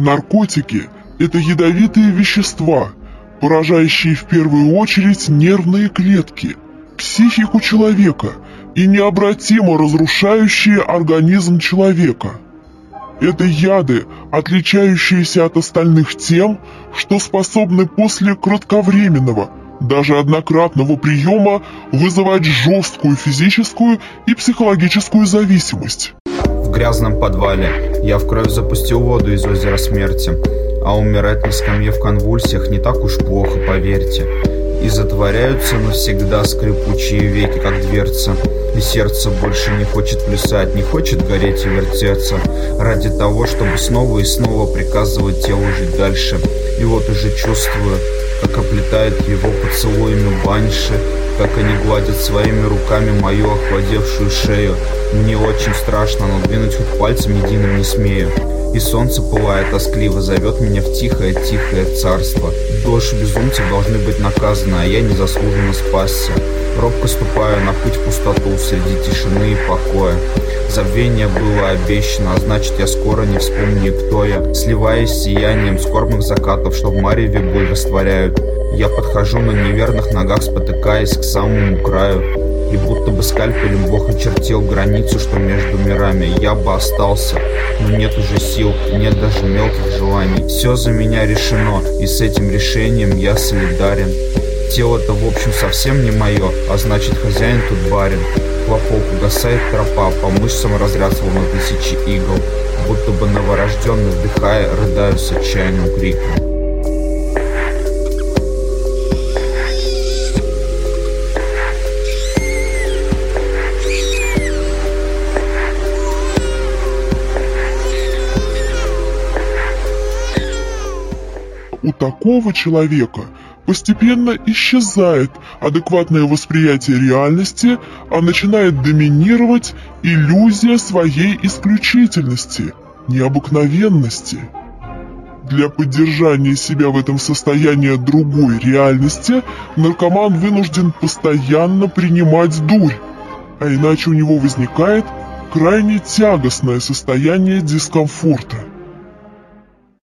Наркотики – это ядовитые вещества, поражающие в первую очередь нервные клетки, психику человека и необратимо разрушающие организм человека. Это яды, отличающиеся от остальных тем, что способны после кратковременного, даже однократного приема вызывать жесткую физическую и психологическую зависимость. В грязном подвале я в кровь запустил воду из озера смерти, а умирать на скамье в конвульсиях не так уж плохо, поверьте. И затворяются навсегда скрипучие веки, как дверца, и сердце больше не хочет плясать, не хочет гореть и вертеться, ради того, чтобы снова и снова приказывать телу жить дальше. И вот уже чувствую, как оплетает его поцелуями банши, как они гладят своими руками мою охладевшую шею. Мне очень страшно, но двинуть хоть пальцем единым не смею. И солнце, пылая тоскливо, зовет меня в тихое-тихое царство. Дождь безумцев должны быть наказаны, а я незаслуженно спасся. Робко ступаю на путь в пустоту среди тишины и покоя. Забвение было обещано, а значит, я скоро не вспомню, кто я. Сливаясь с сиянием скорбных закатов, что в мареве боль растворяют, я подхожу на неверных ногах, спотыкаясь к самому краю. И будто бы скальпелем Бог очертил границу, что между мирами. Я бы остался, но нет уже сил, нет даже мелких желаний. Все за меня решено, и с этим решением я солидарен. Тело-то в общем совсем не мое, а значит, хозяин тут барин. Хлопок, угасает тропа, по мышцам разряд словно тысячи игл. Будто бы новорожденный, вдыхая, рыдаю с отчаянным криком. У такого человека постепенно исчезает адекватное восприятие реальности, а начинает доминировать иллюзия своей исключительности, необыкновенности. Для поддержания себя в этом состоянии другой реальности наркоман вынужден постоянно принимать дурь, а иначе у него возникает крайне тягостное состояние дискомфорта.